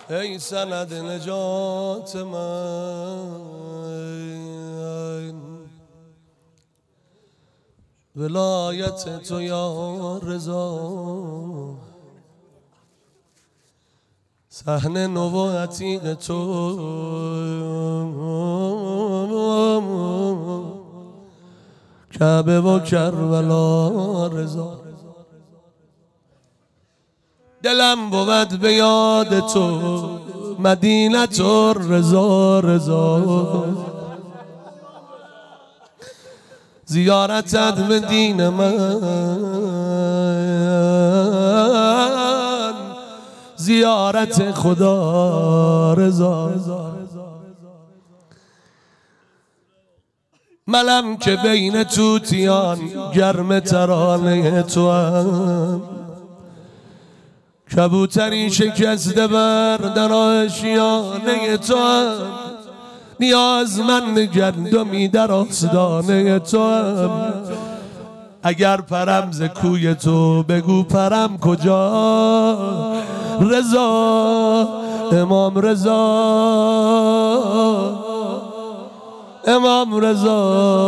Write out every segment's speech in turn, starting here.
ای سند نجات من، ولایت تو یا رضا، صحن نبوتی تو کعبه و کربلا رضا. دلم بود به یاد تو مدینه تو رضا رضا، زیارتت به دین من، زیارت خدا رضا. منم که بین توتیان گرم ترانه تو هم، کبوتری شکسته بر در آشیانه تو هم، نیازمند گندمی در آستانه تو هم. اگر پرم ز کوی تو بگو پرم کجا، رضا امام رضا، امام رضا.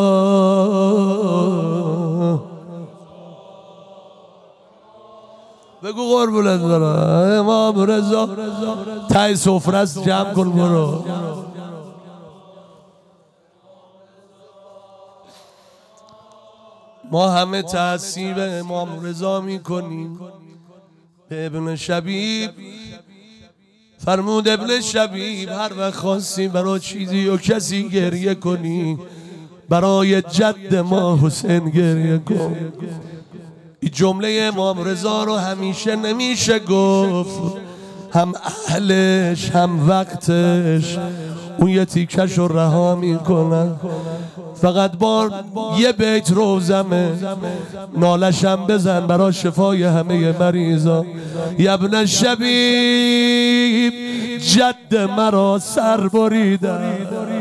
بگو قربونت برم امام رضا. تای سفره است جمع کن برو. ما همه تحصیب امام رضا میکنیم. به ابن شبیب فرمود، ابن شبیب هر وقت خواستی برای چیزی و کسی گریه کنی، برای جد ما حسین گریه کن. این جمله امام رضا رو همیشه نمیشه گفت، هم اهلش هم وقتش اون یه تیکش رو رها میکنن. فقط بار یه بیت روزمه نالشم بزن برای شفای همه مریضا. ابن شبیب جد مرا سر بریدن،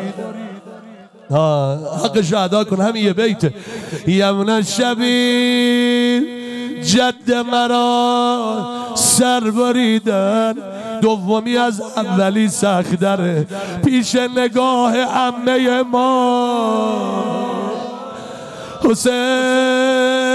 حقش ادا کن، همین یه بیته. ابن شبیب جد مرا سر بریدن، دومی از اولی سخت داره، پیش نگاه عمه ما حسین